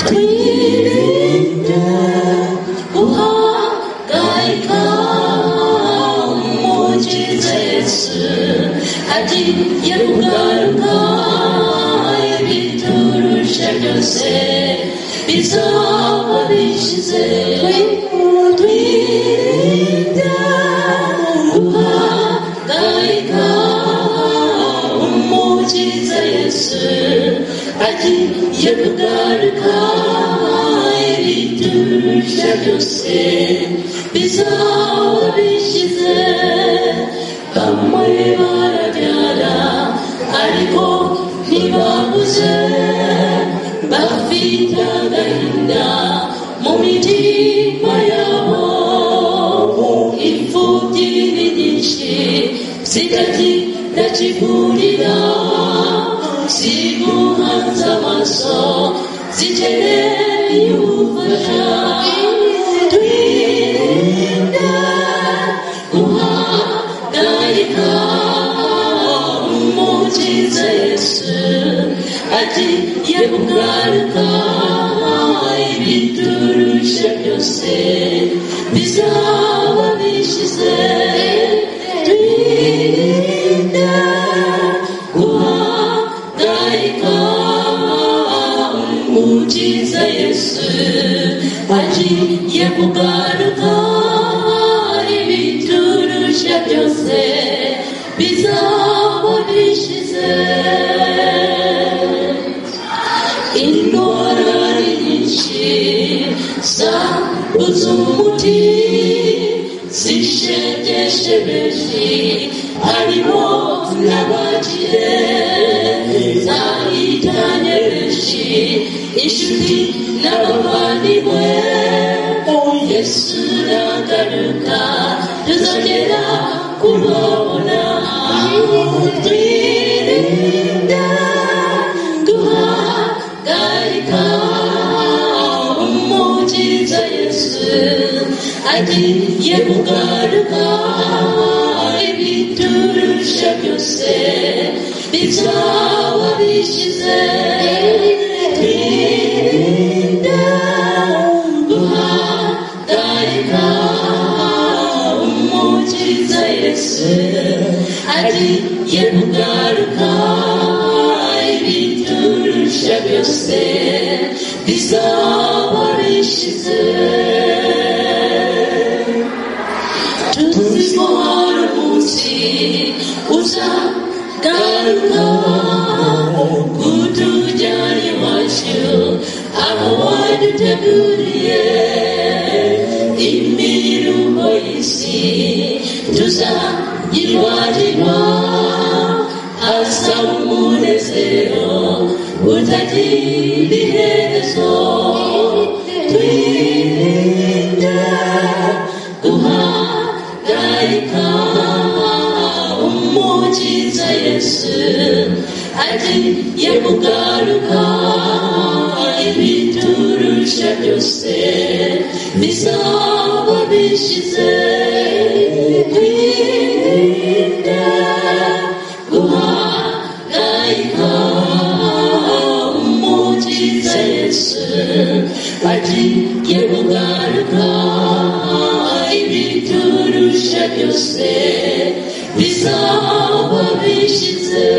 twirinde guhangayika umukiza Yesu agiye kugaruka ibiturusha byose bizaba bishize twirinde guhangayika umukiza Yesu agiye kugaruka ibiturusha byose bizaba bishize bamwe barabyara ariko ntibabuze bafite agahinda mu mitima yabo imfubyi ni nyinshi zitagira kigurira ziguhanze amaso zikeneye ubufasha twirinde guhangayika umukiza Yesu agiye kugaruka ibiturusha byose bizaba bishize twirinde guhangayika umukiza Yesu agiye kugaruka ibiturusha byose bizaba bishize ingorane nyinshi zabuze umuti zishegeshe benshi harimo n'abakire zahitanye benshi inshuti n'abavandimwe Yesu nagaruka tuzongera kubabona twirinde guhangayika umukiza Yesu agiye kugaruka ibiturusha byose bizaba bishize twirinde guhangayika umukiza Yesu agiye kugaruka ibiturusha byose bizaba bishize tuzi ko hari umunsi uzagaruka kutujyana iwacu aho waduteguriye imiruho y'isi tuzayirwanirwa hazaba umunezero utagira iherezo twirinde guhangayika umukiza Yesu agiye kugaruka ibiturusha byose bizaba bishize twirinde guhangayika umukiza Yesu agiye kugaruka ibiturusha byose bizaba bishize